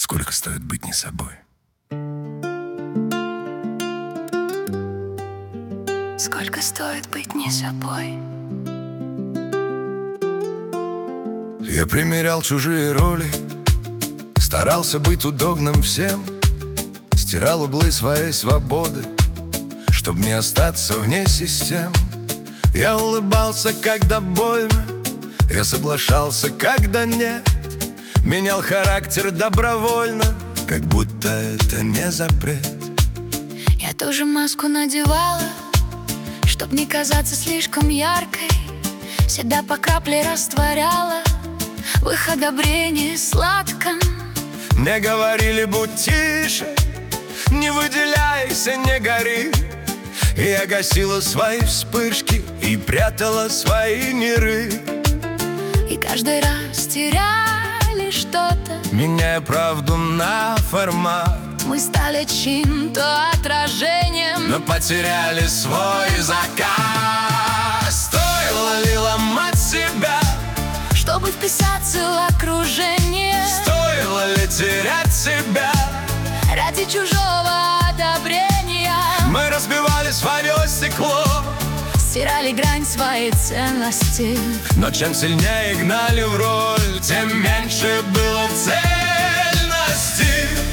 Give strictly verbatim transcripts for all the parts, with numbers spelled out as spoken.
Сколько стоит быть не собой? Сколько стоит быть не собой? Я примерял чужие роли, старался быть удобным всем, стирал углы своей свободы, чтоб не остаться вне систем. Я улыбался, когда больно, я соглашался, когда нет, менял характер добровольно, как будто это не запрет. Я тоже маску надевала, чтоб не казаться слишком яркой, всегда по капле растворяла в их одобрении сладком. Мне говорили: будь тише, не выделяйся, не гори. И я гасила свои вспышки и прятала свои миры. И каждый раз теряли что-то, меняя правду на формат. мы стали чьим-то отражением, но потеряли свой заказ. Стоило ли ломать себя, чтобы вписаться в окружение? Стоило ли терять себя ради чужого одобрения? Мы разбивали свое стекло, стирали грань своей ценности, но чем сильнее гнали в роль, тем меньше было цельности.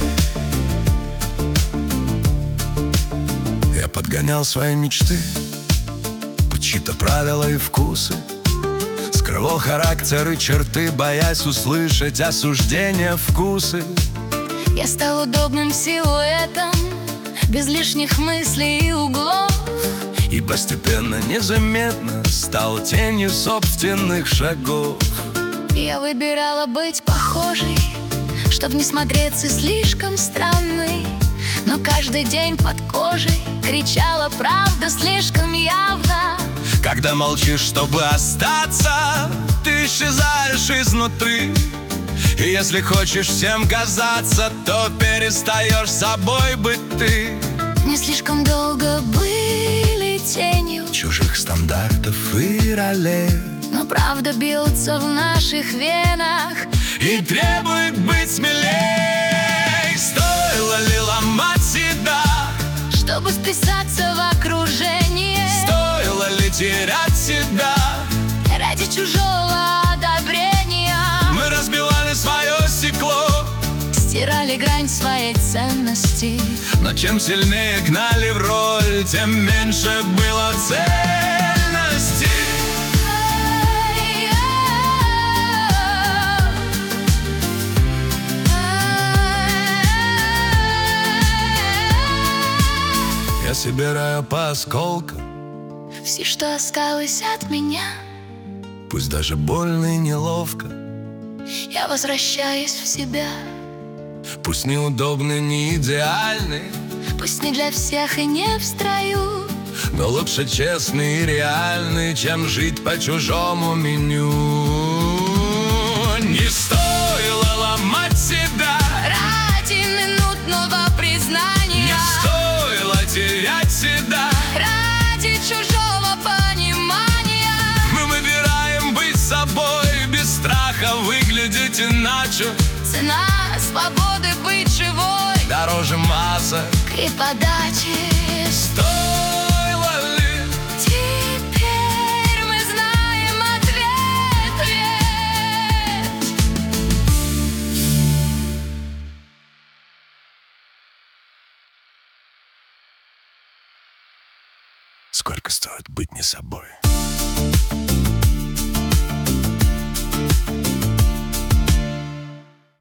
Я подгонял свои мечты под чьи-то правила и вкусы, скрывал характер и черты, боясь услышать осуждения вкусы. Я стал удобным силуэтом, без лишних мыслей и углов, и постепенно, незаметно стал тенью собственных шагов. Я выбирала быть похожей, чтоб не смотреться слишком странной, но каждый день под кожей кричала правда слишком явно. Когда молчишь, чтобы остаться, ты исчезаешь изнутри. И если хочешь всем казаться, то перестаешь собой быть ты. Не слишком долго были тенью чужих стандартов и ролей, но правда бьется в наших венах и требует быть смелей. Стоило ли ломать себя, чтобы вписаться в окружение? Стоило ли терять себя ради чужого одобрения? Мы разбивали свое стекло, стирали грань своей ценности, но чем сильнее гнали в роль, тем меньше было цельности. Я собираю по осколкам все, что осталось от меня, пусть даже больно и неловко. Я возвращаюсь в себя, пусть неудобный, не идеальный, пусть не для всех и не в строю, но лучше честный и реальный, чем жить по чужому меню. Не стоило ломать себя ради минутного признания, не стоило терять себя ради чужого понимания. Мы выбираем быть собой, без страха выглядеть иначе. Цена свободы быть живой дороже масок и подачи. Стоило ли? Теперь мы знаем ответ, ведь сколько стоит быть не собой?